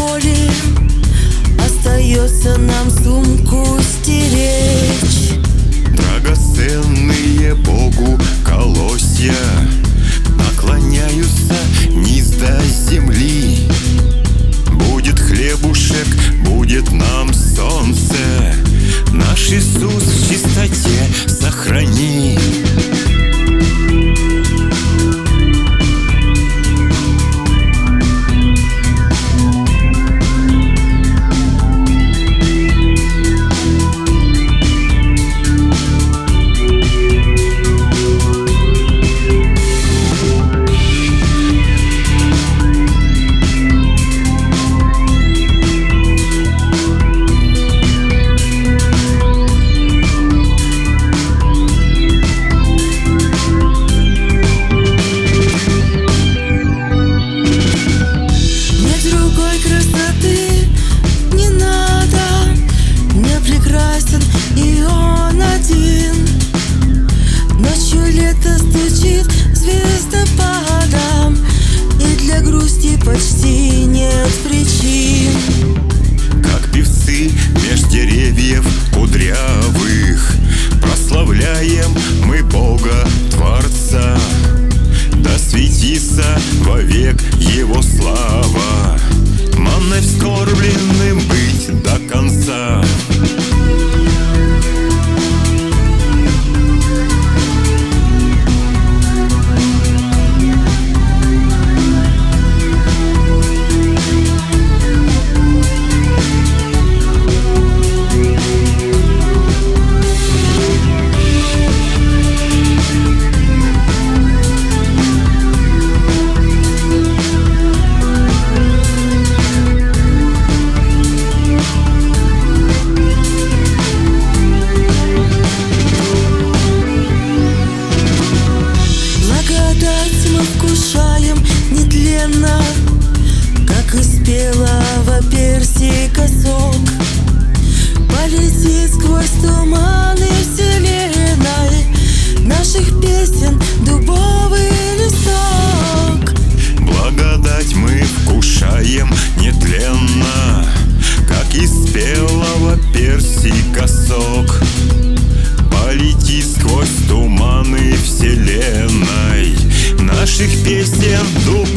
боли, остается нам сумку стеречь. Драгоценные Богу колосья наклоняются низ до земли. Будет хлебушек, будет нам солнце, наш Иисус в чистоте сохрани. И он один. Ночью лето стучит звездопадом, и для грусти почти нет причин. Как певцы меж деревьев кудрявых прославляем мы Бога Творца. Да светится вовек Его слава, манной вскормленным быть до конца. Мы вкушаем нетленно, как из спелого персика сок. Полетит сквозь туманы вселенной наших песен дубовый листок. Благодать мы вкушаем нетленно, как из спелого персика сок. Полети сквозь туманы вселенной наших песен дубовый